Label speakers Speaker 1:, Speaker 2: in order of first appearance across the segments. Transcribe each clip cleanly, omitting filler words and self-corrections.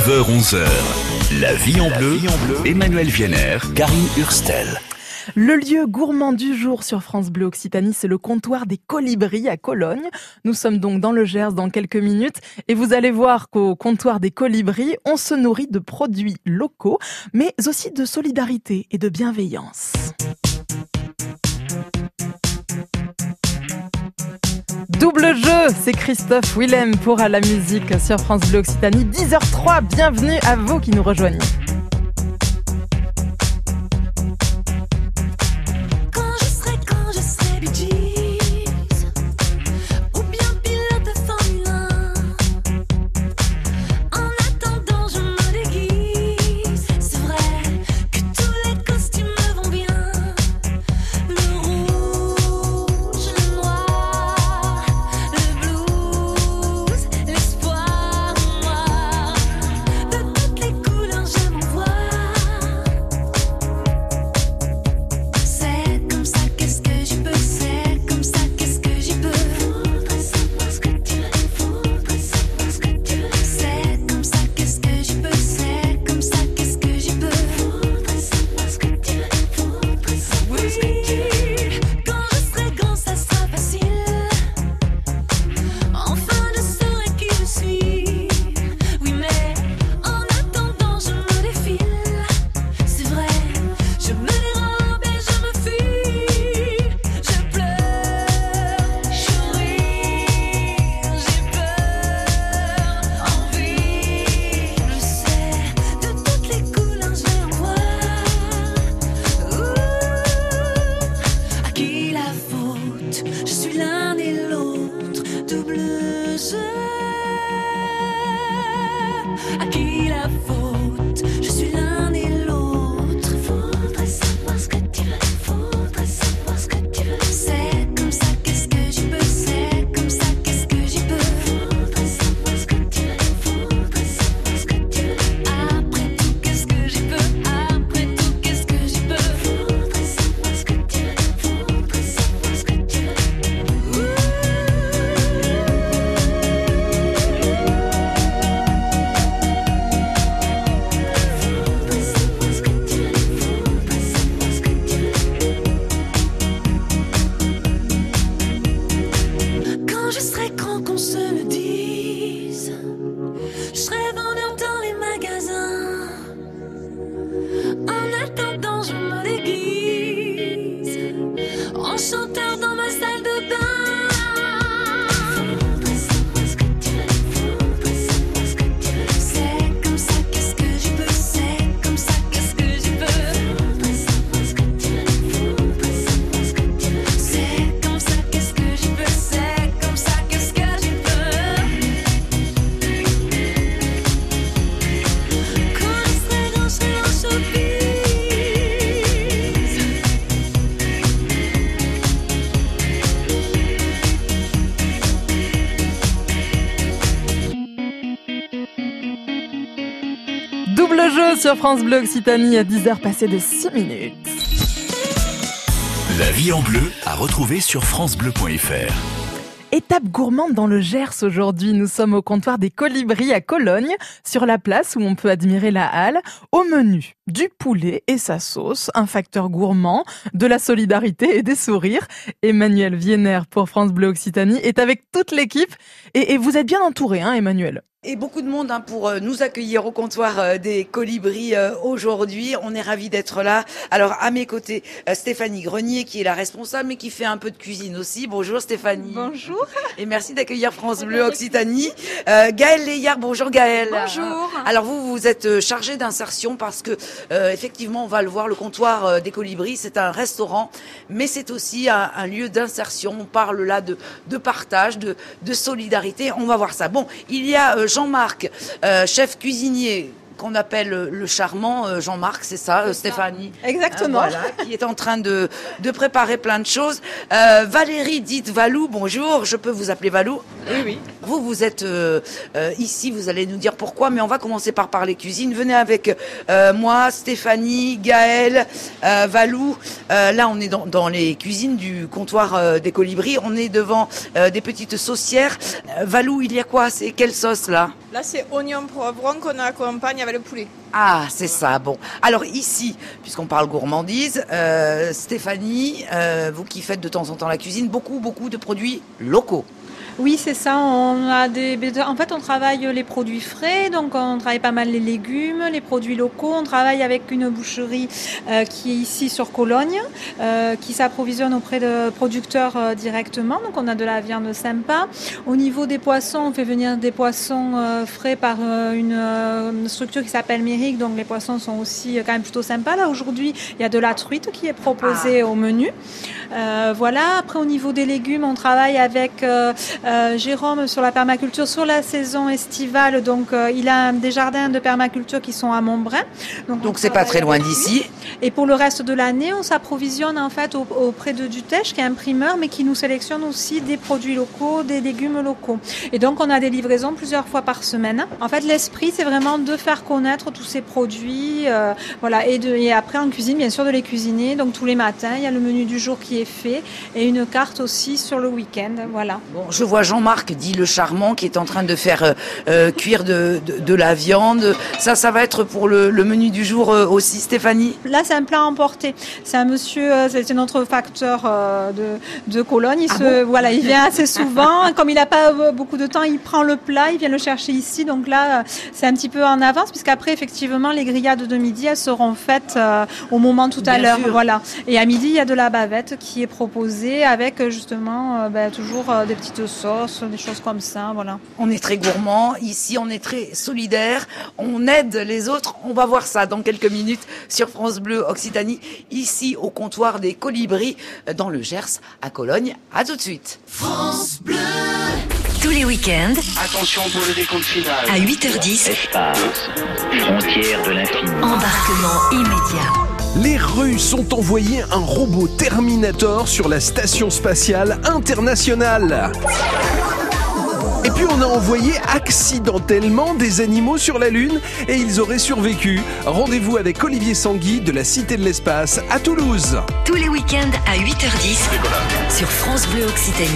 Speaker 1: 9h-11h, La vie en bleu, Emmanuel Vienner, Karine Hurstel.
Speaker 2: Le lieu gourmand du jour sur France Bleu Occitanie, c'est le comptoir des Colibris à Cologne. Nous sommes donc dans le Gers dans quelques minutes et vous allez voir qu'au comptoir des Colibris, on se nourrit de produits locaux, mais aussi de solidarité et de bienveillance. Double jeu, c'est Christophe Willem pour À la musique sur France Bleu Occitanie, 10h03. Bienvenue à vous qui nous rejoignez. Double jeu sur France Bleu Occitanie à 10h passées de 6 minutes.
Speaker 1: La vie en bleu à retrouver sur francebleu.fr.
Speaker 2: Étape gourmande dans le Gers aujourd'hui. Nous sommes au comptoir des Colibris à Cologne, sur la place où on peut admirer la halle. Au menu, du poulet et sa sauce, un facteur gourmand, de la solidarité et des sourires. Emmanuel Vienner pour France Bleu Occitanie est avec toute l'équipe. Et vous êtes bien entouré, hein, Emmanuel ?
Speaker 3: Et beaucoup de monde pour nous accueillir au comptoir des Colibris aujourd'hui. On est ravis d'être là. Alors à mes côtés, Stéphanie Grenier qui est la responsable mais qui fait un peu de cuisine aussi. Bonjour Stéphanie.
Speaker 4: Bonjour.
Speaker 3: Et merci d'accueillir France Bleu Occitanie. Gaëlle Léyard, bonjour Gaëlle.
Speaker 4: Bonjour.
Speaker 3: Alors vous êtes chargée d'insertion parce que effectivement on va le voir, le comptoir des Colibris, c'est un restaurant mais c'est aussi un lieu d'insertion. On parle là de partage, de solidarité. On va voir ça. Bon, il y a Jean-Marc, chef cuisinier qu'on appelle le charmant Jean-Marc, c'est ça, Stéphanie?
Speaker 4: Exactement.
Speaker 3: Voilà, qui est en train de préparer plein de choses. Valérie dite Valou, bonjour, je peux vous appeler Valou?
Speaker 4: Oui.
Speaker 3: Vous êtes ici, vous allez nous dire pourquoi, mais on va commencer par parler cuisine. Venez avec moi, Stéphanie, Gaëlle, Valou. Là, on est dans les cuisines du comptoir des Colibris. On est devant des petites saucières. Valou, il y a quoi? C'est quelle sauce là?
Speaker 4: Là, c'est oignon poivron qu'on accompagne avec le poulet.
Speaker 3: Ah, c'est ça, bon. Alors ici, puisqu'on parle gourmandise, Stéphanie, vous qui faites de temps en temps la cuisine, beaucoup de produits locaux.
Speaker 5: Oui, c'est ça. En fait, on travaille les produits frais, donc on travaille pas mal les légumes, les produits locaux. On travaille avec une boucherie qui est ici sur Cologne, qui s'approvisionne auprès de producteurs directement. Donc, on a de la viande sympa. Au niveau des poissons, on fait venir des poissons frais par une structure qui s'appelle Méric. Donc, les poissons sont aussi quand même plutôt sympas. Là, aujourd'hui, il y a de la truite qui est proposée au menu. Voilà. Après, au niveau des légumes, on travaille avec Jérôme sur la permaculture sur la saison estivale. Donc, il a des jardins de permaculture qui sont à Montbrun.
Speaker 3: Donc c'est pas très loin d'ici.
Speaker 5: Et pour le reste de l'année, on s'approvisionne en fait auprès de Dutèche, qui est un primeur, mais qui nous sélectionne aussi des produits locaux, des légumes locaux. Et donc, on a des livraisons plusieurs fois par semaine. En fait, l'esprit, c'est vraiment de faire connaître tous ces produits. Voilà. Et après, en cuisine, bien sûr, de les cuisiner. Donc, tous les matins, il y a le menu du jour qui est fait et une carte aussi sur le week-end. Voilà.
Speaker 3: Bon, je vois Jean-Marc, dit le charmant, qui est en train de faire cuire de la viande. Ça va être pour le menu du jour aussi, Stéphanie?
Speaker 5: Là, c'est un plat emporté. C'est un monsieur, c'est notre facteur de Cologne. Il vient assez souvent. Comme il n'a pas beaucoup de temps, il prend le plat, il vient le chercher ici. Donc là, c'est un petit peu en avance, puisqu'après, effectivement, les grillades de midi, elles seront faites au moment tout à l'heure. Voilà. Et à midi, il y a de la bavette qui est proposée avec justement toujours des petites sauces, des choses comme ça. Voilà.
Speaker 3: On est très gourmand. Ici, on est très solidaire. On aide les autres. On va voir ça dans quelques minutes sur France Bleu Occitanie, ici au comptoir des Colibris, dans le Gers, à Cologne. À tout de suite.
Speaker 1: France Bleu.
Speaker 6: Tous les week-ends,
Speaker 7: Attention pour le décompte final.
Speaker 6: à 8h10,
Speaker 7: Espace. Frontière de l'infini.
Speaker 6: embarquement immédiat.
Speaker 8: Les Russes ont envoyé un robot Terminator sur la station spatiale internationale. Et puis on a envoyé accidentellement des animaux sur la Lune et ils auraient survécu. Rendez-vous avec Olivier Sanguy de la Cité de l'Espace à Toulouse.
Speaker 6: Tous les week-ends à 8h10 sur France Bleu Occitanie.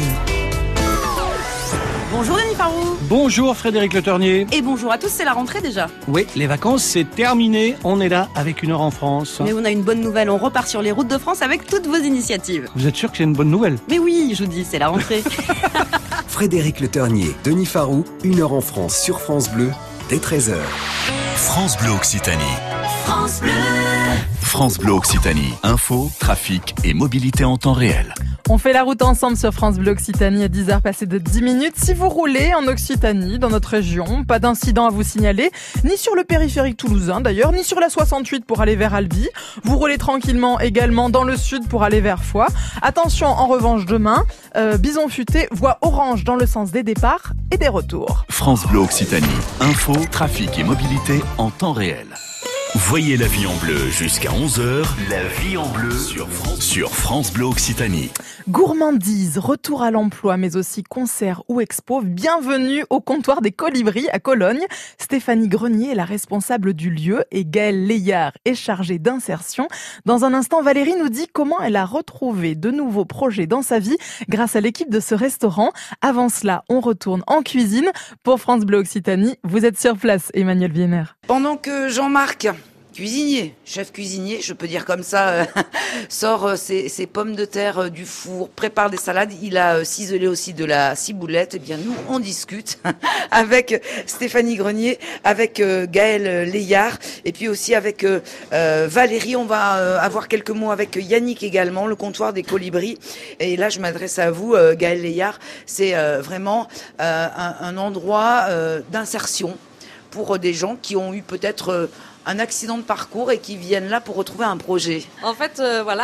Speaker 9: Bonjour Denis Farou.
Speaker 10: Bonjour Frédéric Le Ternier.
Speaker 9: Et bonjour à tous, c'est la rentrée déjà.
Speaker 10: Oui, les vacances c'est terminé, on est là avec 1 heure en France.
Speaker 9: Mais on a une bonne nouvelle, on repart sur les routes de France avec toutes vos initiatives.
Speaker 10: Vous êtes sûr que c'est une bonne nouvelle?
Speaker 9: Mais oui, je vous dis, c'est la rentrée.
Speaker 11: Frédéric Le Ternier, Denis Farou, 1 heure en France sur France Bleu, dès 13h.
Speaker 1: France Bleu Occitanie. France Bleu. France Bleu Occitanie. Info, trafic et mobilité en temps réel.
Speaker 2: On fait la route ensemble sur France Bleu Occitanie à 10h passées de 10 minutes. Si vous roulez en Occitanie, dans notre région, pas d'incident à vous signaler, ni sur le périphérique toulousain d'ailleurs, ni sur la 68 pour aller vers Albi. Vous roulez tranquillement également dans le sud pour aller vers Foix. Attention en revanche demain, Bison Futé, voie orange dans le sens des départs et des retours.
Speaker 1: France Bleu Occitanie. Info, trafic et mobilité en temps réel. Voyez la vie en bleu jusqu'à 11h. La vie en bleu sur France Bleu Occitanie.
Speaker 2: Gourmandise, retour à l'emploi, mais aussi concerts ou expos. Bienvenue au comptoir des Colibris à Cologne. Stéphanie Grenier est la responsable du lieu et Gaëlle Leillard est chargée d'insertion. Dans un instant, Valérie nous dit comment elle a retrouvé de nouveaux projets dans sa vie grâce à l'équipe de ce restaurant. Avant cela, on retourne en cuisine. Pour France Bleu Occitanie, vous êtes sur place, Emmanuel Vienner.
Speaker 3: Pendant que Jean-Marc, cuisinier, chef cuisinier, je peux dire comme ça, sort ses pommes de terre du four, prépare des salades, il a ciselé aussi de la ciboulette. Eh bien, nous, on discute avec Stéphanie Grenier, avec Gaëlle Leillard, et puis aussi avec Valérie. On va avoir quelques mots avec Yannick également, le comptoir des Colibris. Et là, je m'adresse à vous, Gaëlle Leillard. C'est vraiment un endroit d'insertion pour des gens qui ont eu peut-être un accident de parcours et qui viennent là pour retrouver un projet.
Speaker 12: En fait,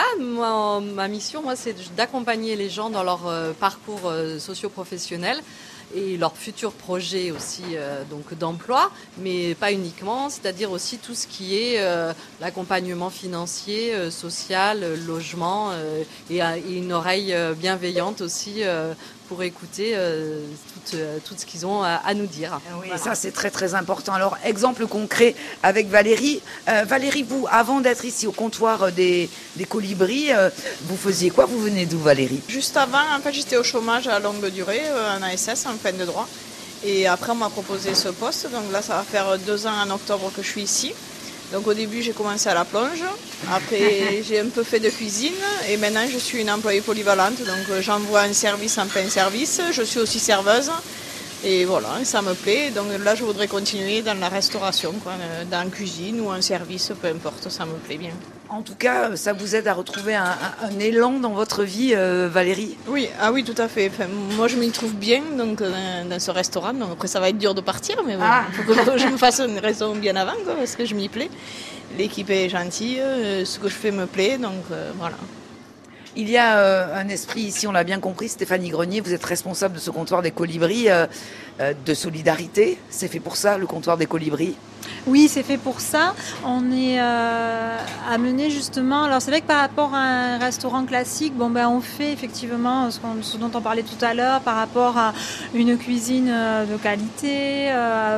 Speaker 12: ma mission, c'est d'accompagner les gens dans leur parcours socio-professionnel et leurs futurs projets aussi donc d'emploi, mais pas uniquement, c'est-à-dire aussi tout ce qui est l'accompagnement financier, social, logement et une oreille bienveillante aussi pour écouter tout ce qu'ils ont à nous dire.
Speaker 3: Oui, voilà. Ça c'est très très important. Alors exemple concret avec Valérie. Valérie, vous, avant d'être ici au comptoir des colibris, vous faisiez quoi? Vous venez d'où, Valérie?
Speaker 4: Juste avant, en fait, j'étais au chômage à longue durée, en ASS, en fin de droit. Et après, on m'a proposé ce poste. Donc là, ça va faire 2 ans en octobre que je suis ici. Donc au début, j'ai commencé à la plonge. Après, j'ai un peu fait de cuisine. Et maintenant, je suis une employée polyvalente. Donc j'envoie un service en plein service. Je suis aussi serveuse. Et voilà, ça me plaît. Donc là, je voudrais continuer dans la restauration, quoi, dans la cuisine ou en service, peu importe, ça me plaît bien.
Speaker 3: En tout cas, ça vous aide à retrouver un élan dans votre vie, Valérie?
Speaker 4: Oui, oui, tout à fait. Enfin, moi, je m'y trouve bien donc, dans ce restaurant. Donc après, ça va être dur de partir, mais bon, il faut que je me fasse une raison bien avant, quoi, parce que je m'y plais. L'équipe est gentille, ce que je fais me plaît, donc voilà.
Speaker 3: Il y a un esprit ici, on l'a bien compris, Stéphanie Grenier, vous êtes responsable de ce comptoir des colibris, de solidarité. C'est fait pour ça, le comptoir des colibris?
Speaker 5: Oui, c'est fait pour ça. On est amené justement. Alors c'est vrai que par rapport à un restaurant classique, on fait effectivement ce dont on parlait tout à l'heure par rapport à une cuisine de qualité,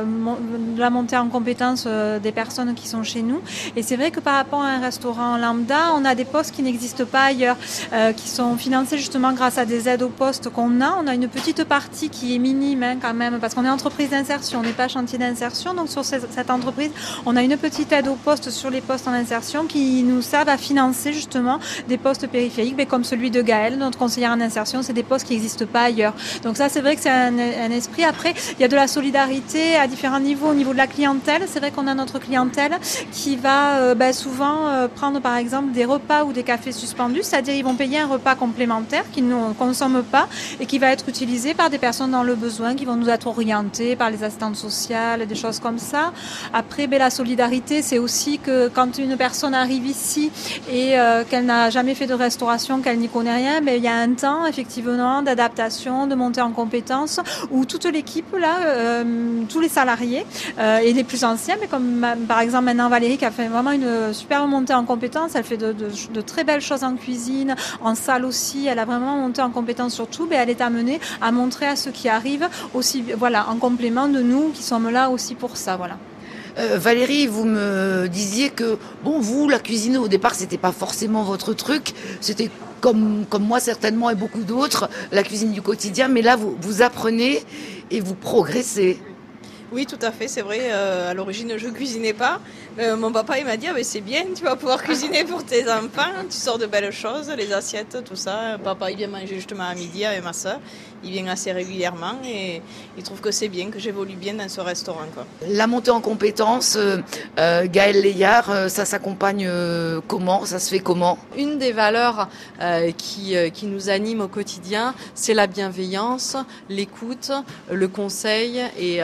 Speaker 5: de la montée en compétence des personnes qui sont chez nous. Et c'est vrai que par rapport à un restaurant lambda, on a des postes qui n'existent pas ailleurs, qui sont financés justement grâce à des aides aux postes qu'on a. On a une petite partie qui est minime quand même, parce qu'on est entreprise d'insertion, on n'est pas chantier d'insertion. Donc sur cette entreprise, on a une petite aide aux postes sur les postes en insertion qui nous servent à financer justement des postes périphériques, comme celui de Gaëlle, notre conseillère en insertion. C'est des postes qui n'existent pas ailleurs. Donc ça, c'est vrai que c'est un esprit. Après, il y a de la solidarité à différents niveaux. Au niveau de la clientèle, c'est vrai qu'on a notre clientèle qui va souvent prendre par exemple des repas ou des cafés suspendus, c'est-à-dire ils vont payer un repas complémentaire qu'ils ne consomment pas et qui va être utilisé par des personnes dans le besoin, qui vont nous être orientés par les assistantes sociales, des choses comme ça. Après, la solidarité, c'est aussi que quand une personne arrive ici et qu'elle n'a jamais fait de restauration, qu'elle n'y connaît rien, il y a un temps effectivement d'adaptation, de montée en compétences où toute l'équipe, là, tous les salariés et les plus anciens, mais comme par exemple maintenant Valérie qui a fait vraiment une super montée en compétences, elle fait de très belles choses en cuisine, en salle aussi, elle a vraiment monté en compétences sur tout, elle est amenée à montrer à ceux qui arrivent aussi, voilà, en complément de nous qui sommes là aussi pour ça, voilà.
Speaker 3: Valérie, vous me disiez que, vous, la cuisine, au départ, c'était pas forcément votre truc. C'était comme moi, certainement, et beaucoup d'autres, la cuisine du quotidien. Mais là, vous apprenez et vous progressez.
Speaker 4: Oui, tout à fait, c'est vrai. À l'origine, je cuisinais pas. Mon papa, il m'a dit, c'est bien, tu vas pouvoir cuisiner pour tes enfants. Tu sors de belles choses, les assiettes, tout ça. Papa, il vient manger justement à midi avec ma soeur. Il vient assez régulièrement et il trouve que c'est bien, que j'évolue bien dans ce restaurant, quoi.
Speaker 3: La montée en compétences, Gaëlle Léillard, ça s'accompagne comment? Ça se fait comment?
Speaker 12: Une des valeurs qui nous anime au quotidien, c'est la bienveillance, l'écoute, le conseil et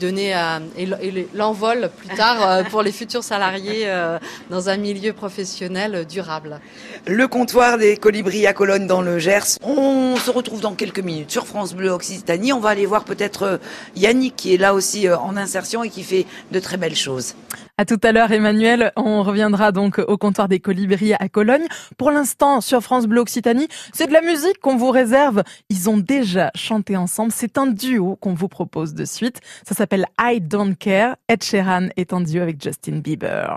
Speaker 12: l'envol plus tard pour les futurs salariés dans un milieu professionnel durable.
Speaker 3: Le comptoir des colibris à Cologne dans le Gers. On se retrouve dans quelques minutes sur France Bleu Occitanie. On va aller voir peut-être Yannick qui est là aussi en insertion et qui fait de très belles choses.
Speaker 2: À tout à l'heure, Emmanuel. On reviendra donc au comptoir des colibris à Cologne. Pour l'instant, sur France Bleu Occitanie, c'est de la musique qu'on vous réserve. Ils ont déjà chanté ensemble. C'est un duo qu'on vous propose de suite. Ça s'appelle I Don't Care. Ed Sheeran est en duo avec Justin Bieber.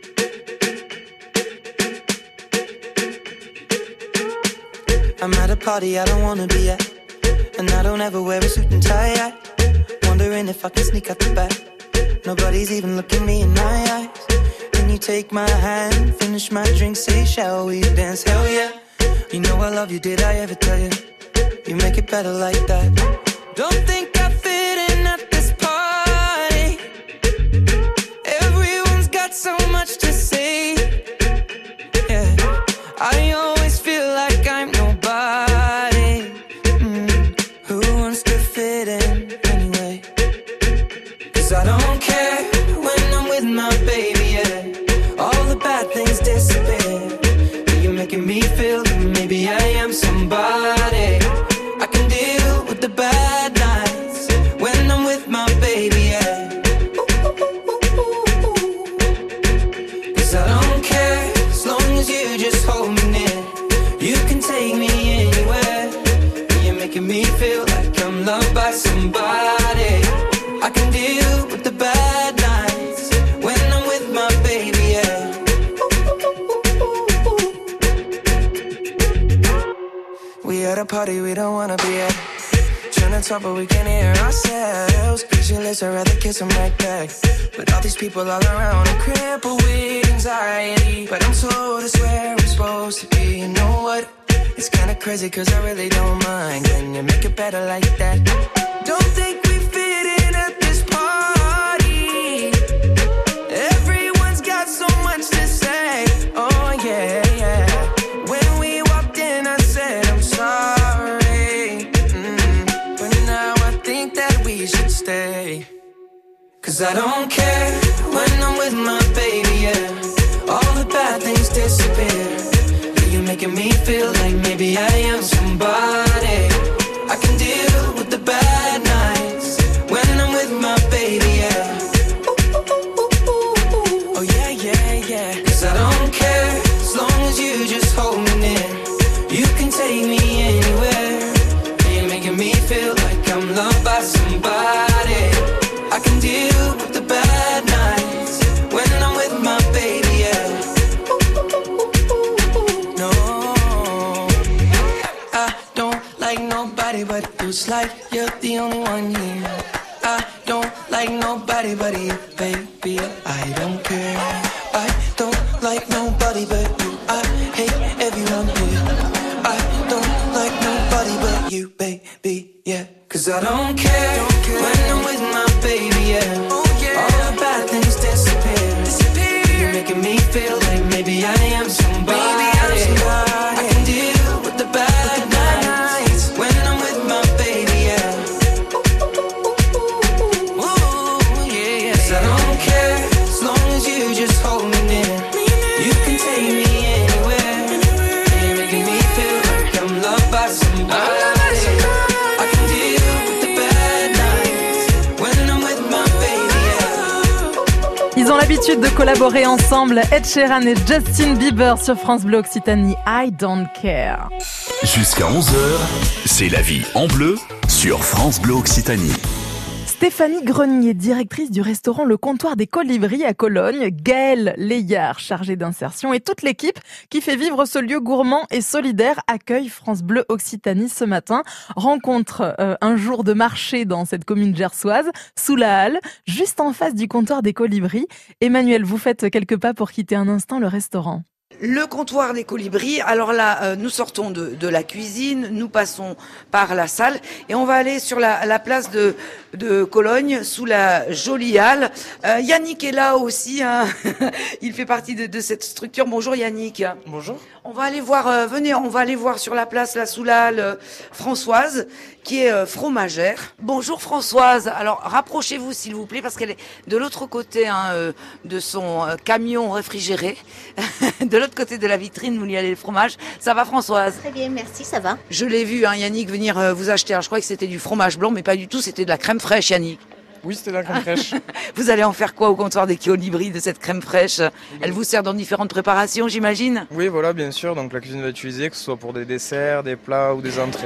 Speaker 13: I'm at a party I don't wanna be at, and I don't ever wear a suit and tie. Wondering if I can sneak out the back. Nobody's even looking me in my eyes. When you take my hand, finish my drink, say shall we dance? Hell yeah. You know I love you, did I ever tell you? You make it better like that. Don't think I fit in at this party. Everyone's got so much to say. Yeah, I always feel like I'm nobody. Who wants to fit in anyway? 'Cause I don't care when I'm with my baby, yeah. All the bad things disappear. You're making me feel that maybe I am somebody. I can deal with the bad nights party we don't wanna be at. Trying to talk but we can't hear ourselves. Pictureless, I'd rather kiss them right back. But all these people all around, I'm crippled with anxiety. But I'm told it's where I'm supposed to be. You know what? It's kinda crazy cause I really don't mind. Can you make it better like that? Don't think we fit in at this party. Everyone's got so much to say. Oh yeah, yeah. When we walked in I said I'm sorry. But now I think that we should stay. Cause I don't care when I'm with my baby, yeah. All the bad things disappear. You're making me feel like maybe I am somebody. I can deal with the bad nights when I'm with my baby, yeah. Oh yeah, yeah, yeah. Cause I don't care as long as you just hold me near. You can take me anywhere. You're making me feel like I'm loved by somebody. I can deal with the bad nights when I'm with my baby, yeah. But it's like you're the only one here. I don't like nobody but you, baby. I don't care. I don't like nobody but you. I hate everyone here. I don't like nobody but you, baby, yeah. Cause I don't care when I'm with my baby, yeah. All the bad things disappear. You're making me feel like maybe I am somebody. I can deal with the bad nights when I'm with my baby, yeah. Ooh, yeah, yeah. 'Cause I don't care as long as you just hold me near. You can take me anywhere. You're making me feel like I'm loved by somebody. I can deal with the bad nights when I'm with my baby, yeah.
Speaker 2: Ils ont l'habitude de collaborer ensemble, Ed Sheeran et Justin Bieber sur France Bleu Occitanie, I Don't Care.
Speaker 1: Jusqu'à 11h, c'est la vie en bleu sur France Bleu Occitanie.
Speaker 2: Stéphanie Grenier, directrice du restaurant Le Comptoir des Colibris à Cologne, Gaëlle Léillard, chargée d'insertion, et toute l'équipe qui fait vivre ce lieu gourmand et solidaire accueille France Bleu Occitanie ce matin. Rencontre un jour de marché dans cette commune gersoise, sous la halle, juste en face du Comptoir des Colibris. Emmanuel, vous faites quelques pas pour quitter un instant le restaurant.
Speaker 3: Le comptoir des Colibris, alors là, nous sortons de la cuisine, nous passons par la salle et on va aller sur la place de Cologne, sous la jolie halle. Yannick est là aussi, hein. Il fait partie de cette structure. Bonjour Yannick.
Speaker 14: Bonjour.
Speaker 3: On va aller voir, venez, on va aller voir sur la place, là, sous la halle, Françoise, qui est fromagère. Bonjour Françoise, alors rapprochez-vous s'il vous plaît, parce qu'elle est de l'autre côté de son camion réfrigéré, de l'autre côté de la vitrine où il y a les fromages. Ça va Françoise?
Speaker 15: Très bien, merci, ça va.
Speaker 3: Je l'ai vu, Yannick, venir vous acheter. Alors, je crois que c'était du fromage blanc, mais pas du tout, c'était de la crème fraîche, Yannick.
Speaker 14: Oui, c'était de la crème fraîche.
Speaker 3: Vous allez en faire quoi au comptoir des Colibris de cette crème fraîche? Elle vous sert dans différentes préparations, j'imagine?
Speaker 14: Oui, voilà, bien sûr. Donc la cuisine va utiliser, que ce soit pour des desserts, des plats ou des entrées.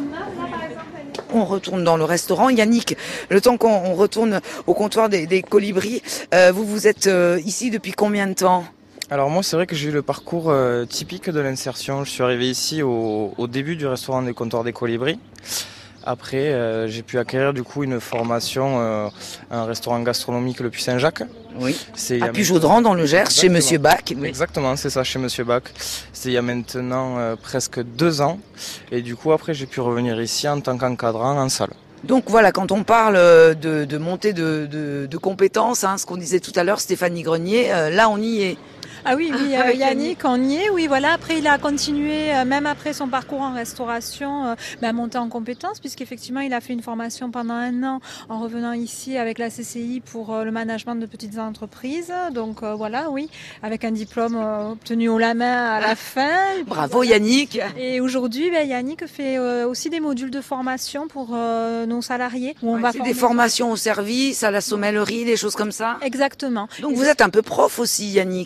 Speaker 3: On retourne dans le restaurant. Yannick, le temps qu'on retourne au comptoir des Colibris, vous êtes ici depuis combien de temps?
Speaker 14: Alors moi, c'est vrai que j'ai eu le parcours typique de l'insertion. Je suis arrivé ici au début du restaurant des comptoirs des Colibris. Après, j'ai pu acquérir du coup une formation à un restaurant gastronomique Le Puy-Saint-Jacques.
Speaker 3: Oui. À Puy-Jaudran dans le Gers, exactement. Chez Monsieur Bach. Oui.
Speaker 14: Exactement, c'est ça, chez Monsieur Bach. C'est il y a maintenant presque 2 ans. Et du coup, après, j'ai pu revenir ici en tant qu'encadrant en salle.
Speaker 3: Donc voilà, quand on parle de montée de compétences, ce qu'on disait tout à l'heure, Stéphanie Grenier, là on y est.
Speaker 5: Ah oui, Yannick, on y est, oui, voilà. Après, il a continué, même après son parcours en restauration, à monter en compétences, puisqu'effectivement, il a fait une formation pendant 1 an en revenant ici avec la CCI pour le management de petites entreprises. Donc voilà, oui, avec un diplôme obtenu haut la main à la fin.
Speaker 3: Bravo Yannick.
Speaker 5: Et aujourd'hui, Yannick fait aussi des modules de formation pour nos salariés. Où on va
Speaker 3: des formations au service, à la sommellerie, des choses comme ça.
Speaker 5: Exactement.
Speaker 3: Donc vous êtes un peu prof aussi, Yannick.
Speaker 14: Et un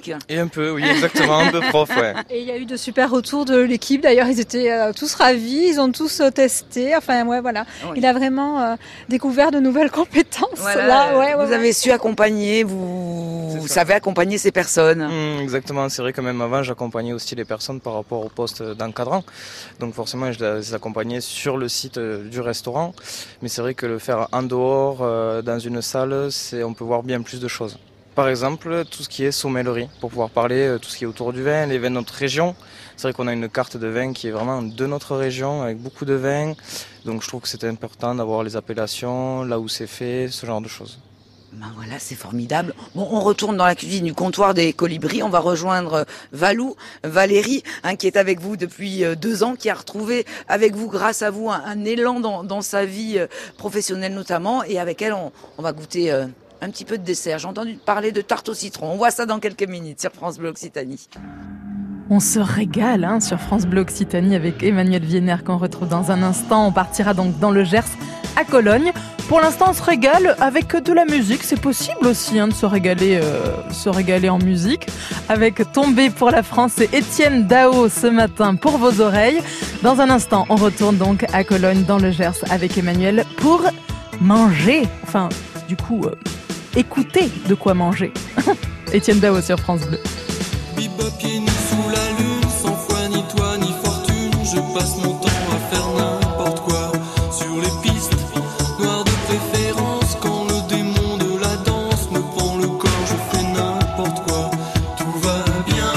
Speaker 14: peu, oui, exactement, un peu prof, ouais.
Speaker 5: Et il y a eu de super retours de l'équipe. D'ailleurs, ils étaient tous ravis. Ils ont tous testé. Enfin, ouais, voilà. Oui. Il a vraiment découvert de nouvelles compétences.
Speaker 3: Voilà, là, vous avez su accompagner, vous savez accompagner ces personnes.
Speaker 14: Exactement. C'est vrai que même avant, j'accompagnais aussi les personnes par rapport au poste d'encadrant. Donc forcément, je les accompagnais sur le site du restaurant. Mais c'est vrai que le faire en dehors, dans une salle, on peut voir bien plus de choses. Par exemple, tout ce qui est sommellerie, pour pouvoir parler tout ce qui est autour du vin, les vins de notre région. C'est vrai qu'on a une carte de vin qui est vraiment de notre région, avec beaucoup de vins. Donc je trouve que c'est important d'avoir les appellations, là où c'est fait, ce genre de choses.
Speaker 3: Ben voilà, c'est formidable. Bon, on retourne dans la cuisine du comptoir des Colibris. On va rejoindre Valérie, qui est avec vous depuis 2 ans, qui a retrouvé avec vous, grâce à vous, un élan dans sa vie professionnelle notamment. Et avec elle, on va goûter un petit peu de dessert. J'ai entendu parler de tarte au citron. On voit ça dans quelques minutes sur France Bleu Occitanie.
Speaker 2: On se régale sur France Bleu Occitanie avec Emmanuel Vienner qu'on retrouve dans un instant. On partira donc dans le Gers à Cologne. Pour l'instant, on se régale avec de la musique. C'est possible aussi de se régaler en musique. Avec Tombé pour la France et Étienne Dao ce matin pour vos oreilles. Dans un instant, on retourne donc à Cologne dans le Gers avec Emmanuel pour manger. Enfin, du coup, écouter de quoi manger. Étienne Dao sur France Bleu.
Speaker 15: Bebop pieds nus sous la lune, sans foi ni toi ni fortune. Je passe mon temps à faire n'importe quoi sur les pistes noires de préférence. Quand le démon de la danse me prend le corps, je fais n'importe quoi. Tout va bien.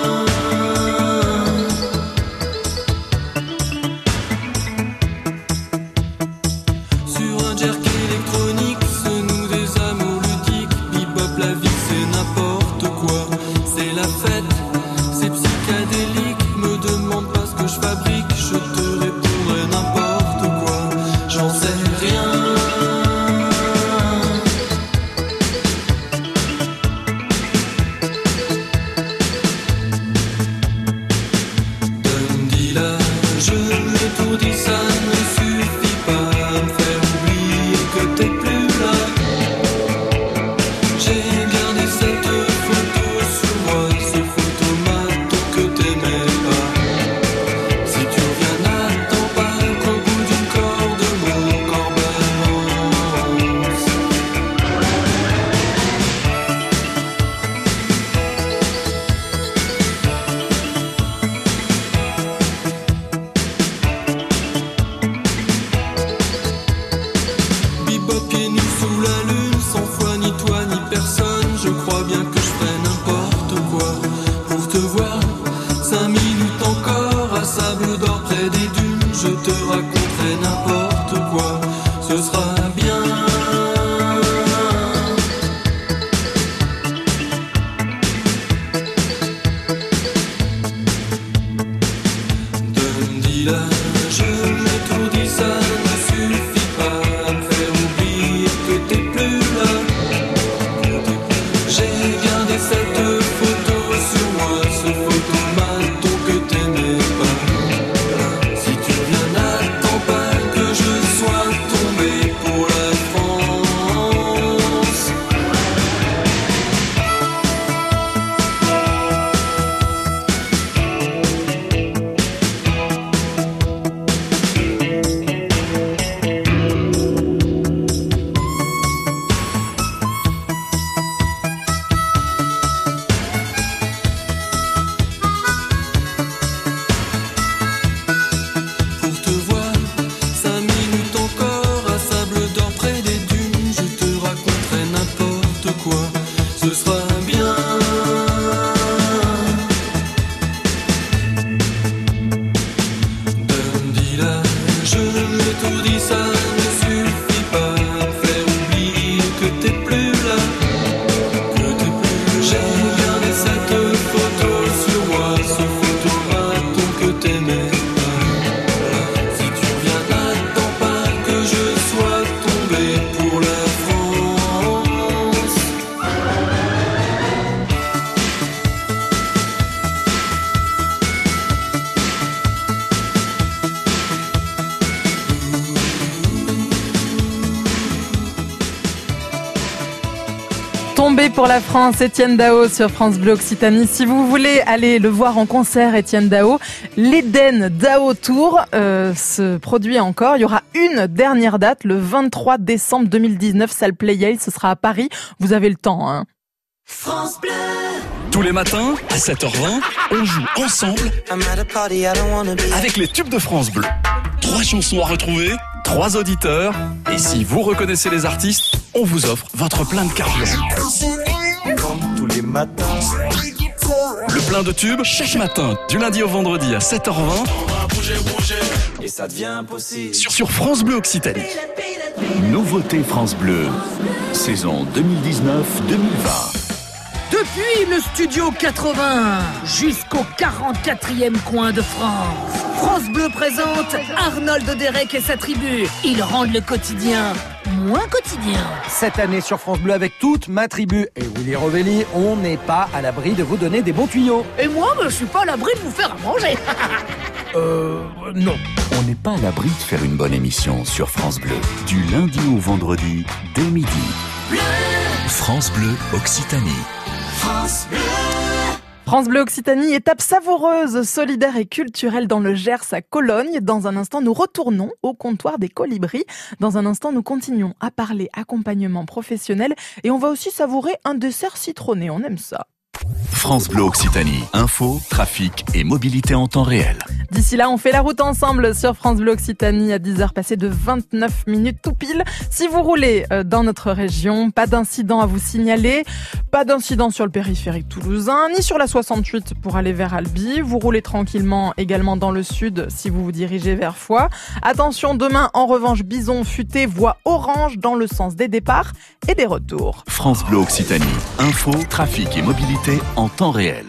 Speaker 15: Sur un jerk électronique, se nouent des amours ludiques. Bebop, la vie c'est n'importe quoi. C'est la fête, c'est psychédélique. Me demande pas ce que je fabrique, je te répondrai n'importe quoi. J'en sais rien. Dundee-là, je l'ai tout dit, ça ne suffit pas à me faire oublier que t'es plus là. J'ai gardé cette photo sur moi, ce photomate que t'aimais pas. Si tu reviens, n'attends pas qu'au bout d'une corde, mon corps balance. Bebop pieds nus sous la lune, sans foi ni toi ni personne. Je crois bien que je ferai n'importe quoi pour te voir. 5 minutes encore à Sable d'Or près des dunes. Je te raconterai n'importe quoi, ce sera bien. Dundee-là, je l'ai tout dit, ça ne suffit pas à me faire oublier que t'es plus là. J'ai gardé cette
Speaker 2: pour la France, Étienne Dao sur France Bleu Occitanie. Si vous voulez aller le voir en concert, Étienne Dao, l'Eden Dao Tour se produit encore. Il y aura une dernière date, le 23 décembre 2019, salle Pleyel, ce sera à Paris. Vous avez le temps, hein.
Speaker 1: France Bleu. Tous les matins, à 7h20, on joue ensemble avec les tubes de France Bleu. 3 chansons à retrouver, 3 auditeurs. Et si vous reconnaissez les artistes, on vous offre votre plein de carburant.
Speaker 15: Tous les matins.
Speaker 1: Le plein de tubes, chaque matin, du lundi au vendredi à 7h20.
Speaker 15: Et ça devient possible.
Speaker 1: Sur France Bleu Occitanie. Nouveauté France Bleu, saison 2019-2020.
Speaker 16: Depuis le studio 80 jusqu'au 44e coin de France, France Bleu présente Arnold Derek et sa tribu. Ils rendent le quotidien moins quotidien.
Speaker 17: Cette année sur France Bleu avec toute ma tribu et Willy Rovelli, on n'est pas à l'abri de vous donner des bons tuyaux.
Speaker 16: Et moi, je suis pas à l'abri de vous faire à manger.
Speaker 17: Non.
Speaker 1: On n'est pas à l'abri de faire une bonne émission sur France Bleu, du lundi au vendredi, dès midi.
Speaker 16: Bleu.
Speaker 1: France Bleu Occitanie.
Speaker 16: France Bleu.
Speaker 2: France Bleu Occitanie, étape savoureuse, solidaire et culturelle dans le Gers à Cologne. Dans un instant, nous retournons au comptoir des Colibris. Dans un instant, nous continuons à parler accompagnement professionnel et on va aussi savourer un dessert citronné. On aime ça.
Speaker 1: France Bleu Occitanie, info, trafic et mobilité en temps réel.
Speaker 2: D'ici là, on fait la route ensemble sur France Bleu Occitanie à 10h passées de 29 minutes tout pile. Si vous roulez dans notre région, pas d'incident à vous signaler, pas d'incident sur le périphérique toulousain, ni sur la 68 pour aller vers Albi. Vous roulez tranquillement également dans le sud si vous vous dirigez vers Foix. Attention, demain, en revanche, bison futé, voie orange dans le sens des départs et des retours.
Speaker 1: France Bleu Occitanie, info, trafic et mobilité en temps réel.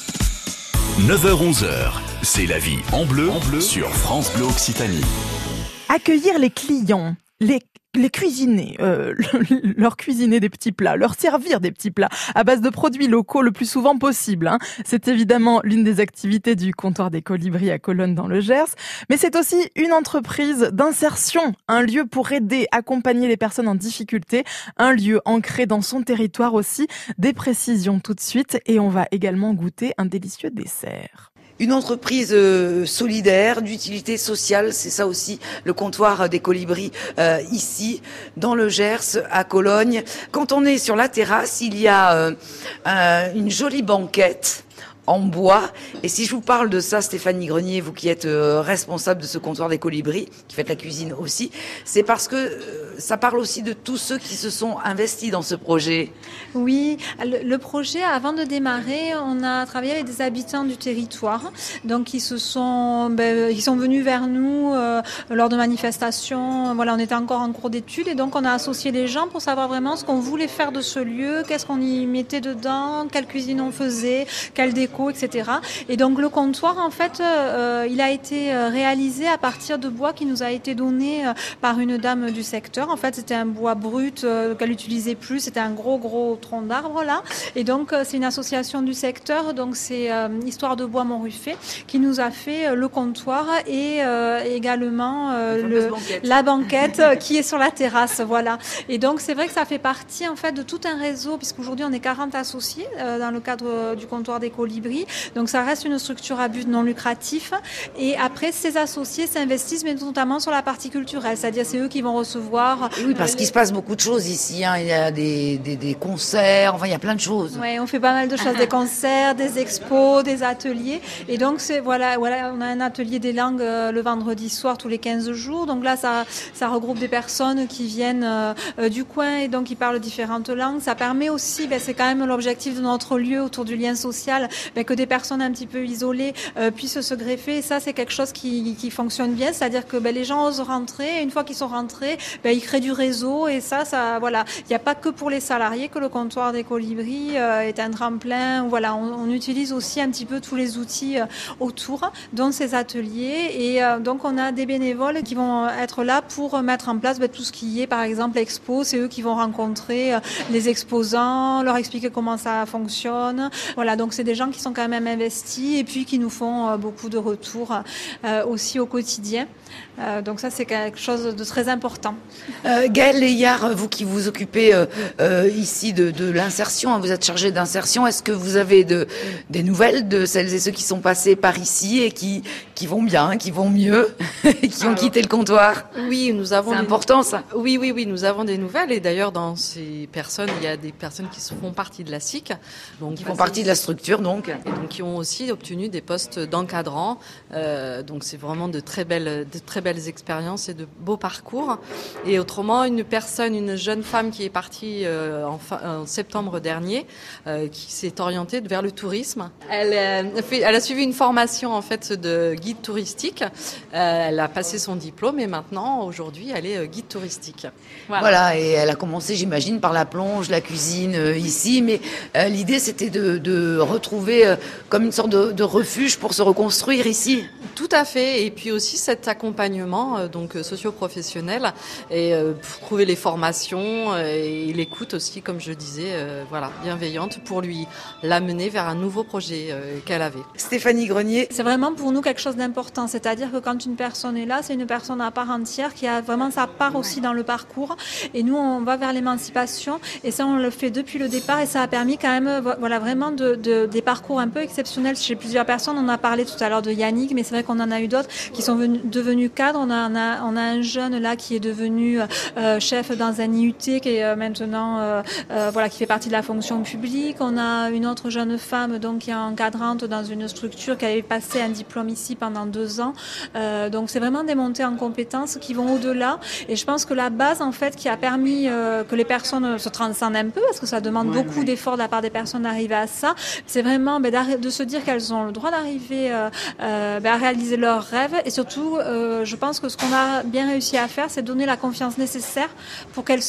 Speaker 1: 9h-11h, c'est la vie en bleu sur France Bleu Occitanie.
Speaker 2: Accueillir les clients, les cuisiner, leur cuisiner des petits plats, leur servir des petits plats à base de produits locaux le plus souvent possible. Hein. C'est évidemment l'une des activités du comptoir des Colibris à Cologne dans le Gers, mais c'est aussi une entreprise d'insertion, un lieu pour aider, accompagner les personnes en difficulté, un lieu ancré dans son territoire aussi. Des précisions tout de suite et on va également goûter un délicieux dessert.
Speaker 3: Une entreprise solidaire, d'utilité sociale, c'est ça aussi le comptoir des Colibris ici, dans le Gers, à Cologne. Quand on est sur la terrasse, il y a une jolie banquette en bois. Et si je vous parle de ça, Stéphanie Grenier, vous qui êtes responsable de ce comptoir des Colibris, qui faites la cuisine aussi, c'est parce que ça parle aussi de tous ceux qui se sont investis dans ce projet.
Speaker 5: Oui, le projet, avant de démarrer, on a travaillé avec des habitants du territoire, donc ils sont venus vers nous lors de manifestations. Voilà, on était encore en cours d'études et donc on a associé les gens pour savoir vraiment ce qu'on voulait faire de ce lieu, qu'est-ce qu'on y mettait dedans, quelle cuisine on faisait, quelle déco, etc. Et donc le comptoir, en fait, il a été réalisé à partir de bois qui nous a été donné par une dame du secteur. En fait, c'était un bois brut qu'elle n'utilisait plus. C'était un gros tronc d'arbre là. Et donc, c'est une association du secteur. Donc, c'est Histoire de Bois Montruffet qui nous a fait le comptoir et également la banquette qui est sur la terrasse. Voilà. Et donc, c'est vrai que ça fait partie en fait de tout un réseau, puisqu'aujourd'hui on est 40 associés dans le cadre du comptoir des Colibris. Donc, ça reste une structure à but non lucratif. Et après, ces associés s'investissent, mais notamment sur la partie culturelle, c'est-à-dire c'est eux qui vont recevoir.
Speaker 3: Oui, parce qu'il se passe beaucoup de choses ici. Hein. Il y a des concerts, enfin il y a plein de choses.
Speaker 5: Oui, on fait pas mal de choses, des concerts, des expos, des ateliers. Et donc voilà, on a un atelier des langues le vendredi soir tous les 15 jours. Donc là, ça regroupe des personnes qui viennent du coin et donc qui parlent différentes langues. Ça permet aussi, c'est quand même l'objectif de notre lieu autour du lien social, que des personnes un petit peu isolées puissent se greffer. Et ça, c'est quelque chose qui fonctionne bien, c'est-à-dire que les gens osent rentrer. Et une fois qu'ils sont rentrés, ils créent du réseau. Et ça, voilà, il n'y a pas que pour les salariés que le comptoir des Colibris est un tremplin. Voilà, on utilise aussi un petit peu tous les outils autour, dont ces ateliers. Et donc, on a des bénévoles qui vont être là pour mettre en place tout ce qui est, par exemple, l'expo. C'est eux qui vont rencontrer les exposants, leur expliquer comment ça fonctionne. Voilà, donc c'est des gens qui sont quand même investis et puis qui nous font beaucoup de retours aussi au quotidien. Donc ça, c'est quelque chose de très important.
Speaker 3: Gaëlle Léillard, vous qui vous occupez ici de l'insertion, vous êtes chargée d'insertion, est-ce que vous avez des nouvelles de celles et ceux qui sont passés par ici et qui vont bien, qui vont mieux, qui ont quitté le comptoir?
Speaker 12: Oui, nous avons...
Speaker 3: C'est important ça.
Speaker 12: Oui, nous avons des nouvelles et d'ailleurs dans ces personnes, il y a des personnes qui font partie de la SIC. Donc,
Speaker 3: qui font partie de la structure donc.
Speaker 12: Et donc qui ont aussi obtenu des postes d'encadrant. Donc c'est vraiment de très belles expériences et de beaux parcours. Et autrement, une jeune femme qui est partie en septembre dernier, qui s'est orientée vers le tourisme. Elle a suivi une formation en fait de guide touristique. Elle a passé son diplôme et maintenant, aujourd'hui, elle est guide touristique.
Speaker 3: Voilà, et elle a commencé, j'imagine, par la plonge, la cuisine ici, mais l'idée c'était de retrouver comme une sorte de refuge pour se reconstruire ici.
Speaker 12: Tout à fait, et puis aussi cet accompagnement donc socio-professionnel et pour trouver les formations et l'écoute aussi, comme je disais, bienveillante pour lui l'amener vers un nouveau projet qu'elle avait.
Speaker 3: Stéphanie Grenier.
Speaker 5: C'est vraiment pour nous quelque chose d'important, c'est-à-dire que quand une personne est là, c'est une personne à part entière qui a vraiment sa part aussi dans le parcours et nous on va vers l'émancipation et ça on le fait depuis le départ et ça a permis quand même vraiment des parcours un peu exceptionnels chez plusieurs personnes. On a parlé tout à l'heure de Yannick, mais c'est vrai qu'on en a eu d'autres qui sont devenus cadres. On a un jeune là qui est devenu chef dans un IUT qui est maintenant qui fait partie de la fonction publique. On a une autre jeune femme donc qui est encadrante dans une structure qui avait passé un diplôme ici pendant 2 ans. Donc c'est vraiment des montées en compétences qui vont au-delà et je pense que la base en fait qui a permis que les personnes se transcendent un peu parce que ça demande beaucoup d'efforts de la part des personnes d'arriver à ça, c'est vraiment de se dire qu'elles ont le droit d'arriver à réaliser leurs rêves et surtout je pense que ce qu'on a bien réussi à faire c'est donner la confiance nécessaire pour qu'elles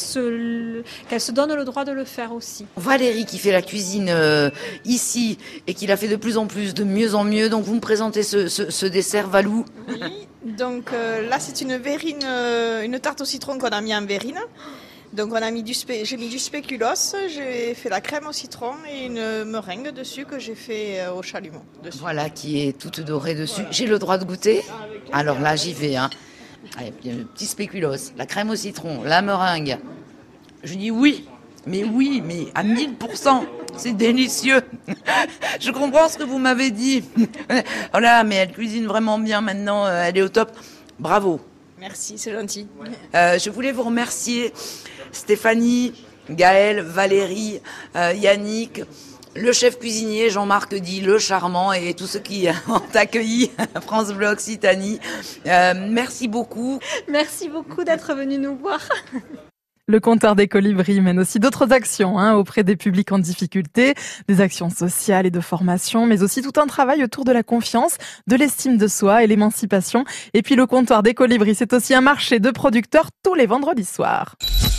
Speaker 5: se donnent le droit de le faire aussi.
Speaker 3: Valérie qui fait la cuisine ici et qui l'a fait de plus en plus, de mieux en mieux, donc vous me présentez ce dessert Valou.
Speaker 4: Oui, donc là c'est une verrine, une tarte au citron qu'on a mis en verrine. Donc j'ai mis du spéculoos, j'ai fait la crème au citron et une meringue dessus que j'ai fait au chalumeau. Dessus.
Speaker 3: Voilà, qui est toute dorée dessus. J'ai le droit de goûter? Alors là, j'y vais. Allez, le petit spéculoos, la crème au citron, la meringue. Je dis oui, mais à 1000%. C'est délicieux. Je comprends ce que vous m'avez dit. Oh là, mais elle cuisine vraiment bien maintenant, elle est au top. Bravo.
Speaker 4: Merci, c'est gentil.
Speaker 3: Je voulais vous remercier, Stéphanie, Gaëlle, Valérie, Yannick, le chef cuisinier Jean-Marc dit le charmant et tous ceux qui ont accueilli France Bleu Occitanie. Merci beaucoup.
Speaker 5: Merci beaucoup d'être venu nous voir.
Speaker 2: Le comptoir des colibris mène aussi d'autres actions auprès des publics en difficulté, des actions sociales et de formation, mais aussi tout un travail autour de la confiance, de l'estime de soi et l'émancipation. Et puis le comptoir des colibris, c'est aussi un marché de producteurs tous les vendredis soirs.